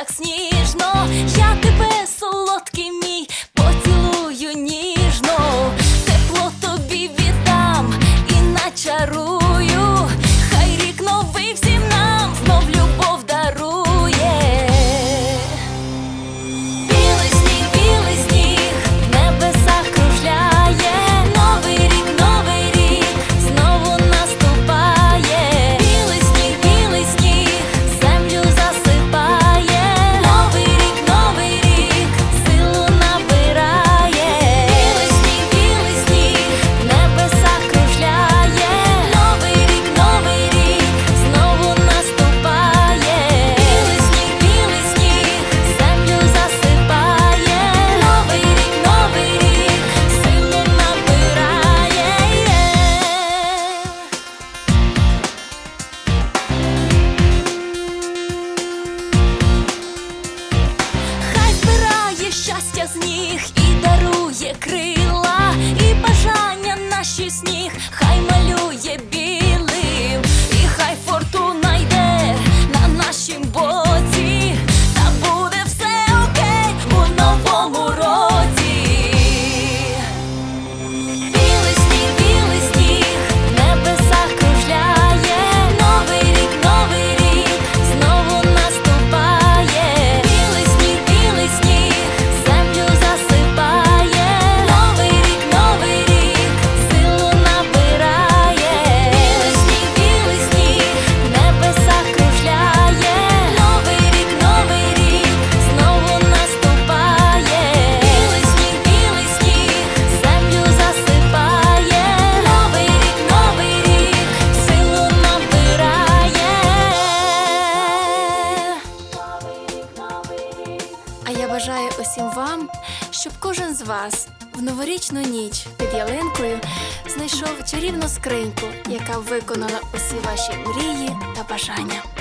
так сніжно, я тебе, солодкий мій, поцілую ніжно, тепло тобі віддам і начарую, хай рік новий всім нам знов любов дарує. Білий сніг, в небесах кружляє, новий рік знову наступає. Білий сніг, землю засипає, новий рік, силу набирає. Білий сніг, в небесах кружляє, новий рік, знову наступає. Білий сніг, землю засипає, новий рік, силу набирає. Хай збирає щастя з ніг і дарує крила, і бажання наші сніг хай малює білим, і хай фортуна йде на нашім боці, та буде все окей у новому році. Білий сніг, в небесах кружляє, новий рік, знову наступає. Білий сніг, землю засипає, новий рік, силу набирає. Білий сніг, в небесах кружляє, новий рік, знову наступає. Білий сніг, землю засипає, новий рік, силу набирає. А я бажаю усім вам, щоб кожен з вас в новорічну ніч під ялинкою знайшов чарівну скриньку, яка виконала усі ваші мрії та бажання.